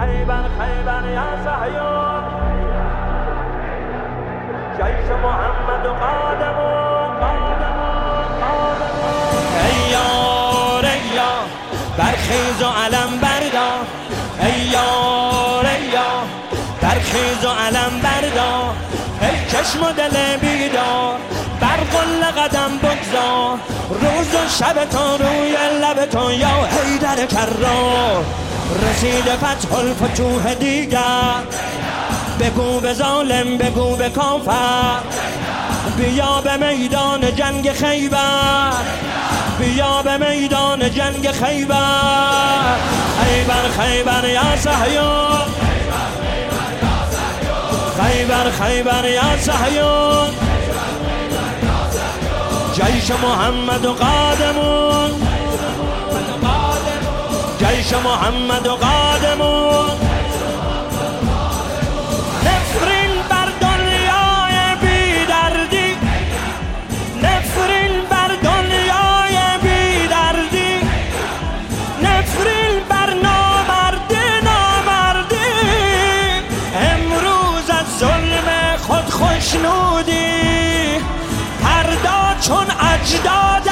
خیبر یا صهیون جیش محمد قادم ای یار ای یار برخیز و علم بردار ای یار ای یار برخیز و علم بردار ای چشم و دل بیدار بر قل قدم بگذار روز و شب تو روی لب تو یا حیدر کرار رسیده فتح الفتوح دیگر بگو به ظالم بگو به کافر بیا به میدان جنگ خیبر بیا به میدان جنگ خیبر خیبر یا صهیون خیبر یا صهیون جیش محمد قادمون جیش محمد قادمون نفرین بر دنیای بی دردی نفرین بر دنیای بی دردی نفرین بر نامردی امروز از ظلم خود خوشنودی پردا چون اجدادت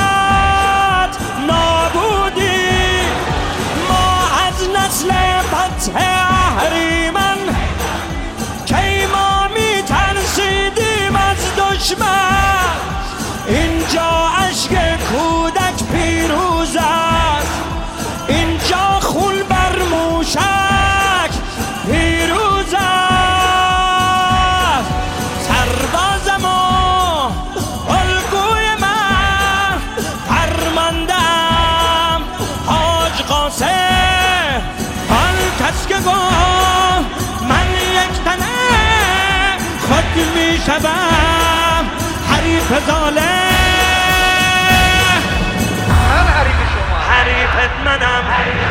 نابودی ما از نسل فتح اهریمن کی ما می ترسیدیم از دشمن اینجا اشک کودک پیروز است اینجا خون بر موشک پیروز است سرباز ما الگوی من فرماندم حاج قاسم آن کس که گفت من یک تنه خود می شدم حریف ظالم من حریف شما حریفت منم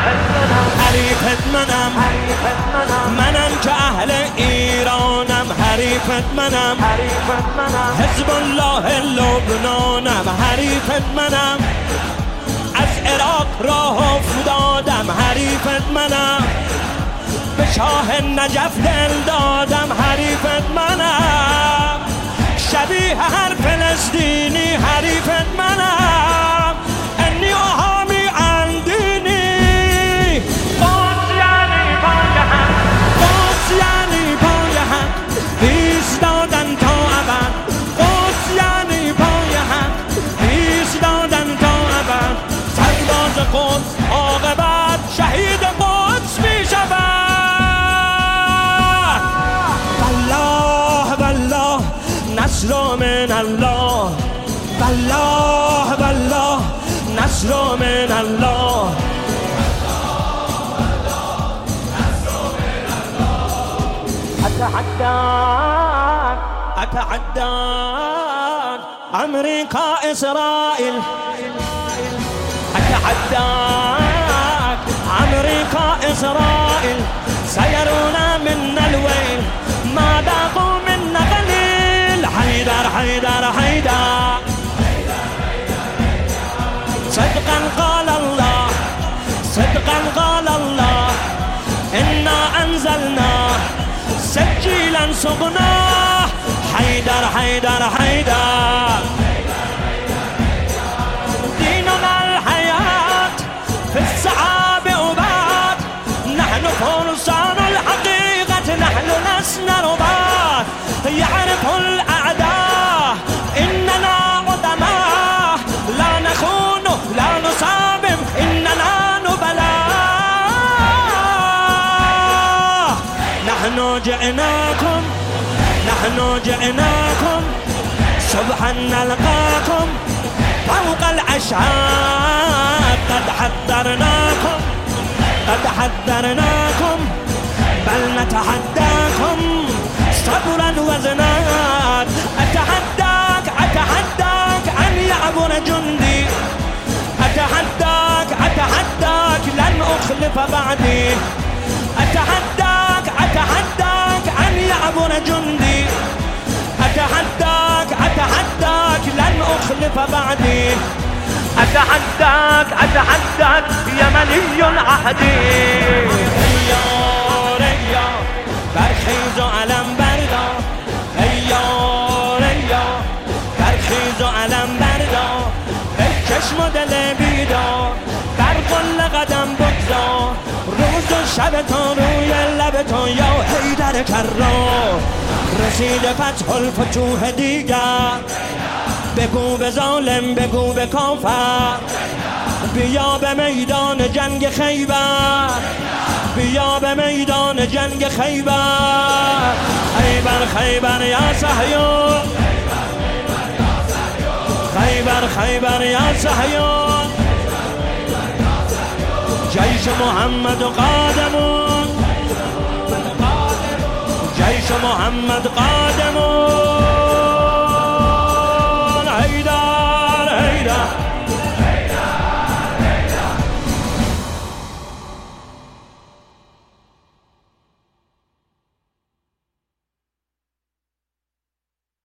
منم که اهل ایرانم حریفت منم حزب الله لبنانم حریفت منم از عراق راه افتادم حریفت منم به شاه نجف دل دادم حریفت منم شبیه هر فلسطینی حریفت منم انی احامی اندینی قدس یعنی پای هم قدس یعنی پای هم ایستادن تا ابد قدس یعنی پای هم ایستادن تا ابد سرباز قدس عاقبت شهید قدس می شود والله نصر من الله والله نصر من الله اتحدى امريكا اسرائيل اتحدى امريكا اسرائيل سيرون منا الويل ما ذاقوا منا قليل حيدر صدقا قال الله إنا أنزلنا سجيلا سقناه حيدر ديننا الحياة في الصعاب أبات نحن فرسان الحقيقة نحن لسنا ربات يعرف الأعداء إننا قدماء لا نخون لا نصابم إننا نبلاء نحن جئناكم صبحا نلقاكم فوق الأشعاب قد حذرناكم بل نتحداكم صبرا وزناد أتحداك أن يعبر جندي أتحداك لن أخلف بعدي أتحداك أن يعبر جندي أتحداك لن أخلف بعدي أتحداك يمني عهدي چشم و دل بیدار بر قله قدم بگذار روز و شب تا روی لب تو یا حیدر کرار رسیده فتح الفتوح دیگر بگو به ظالم بگو به کافر بیا به میدان جنگ خیبر بیا به میدان جنگ خیبر خیبر خیبر یا صهیون خیبر خیبر یا صهیون جیش محمد قادمون جیش محمد قادمون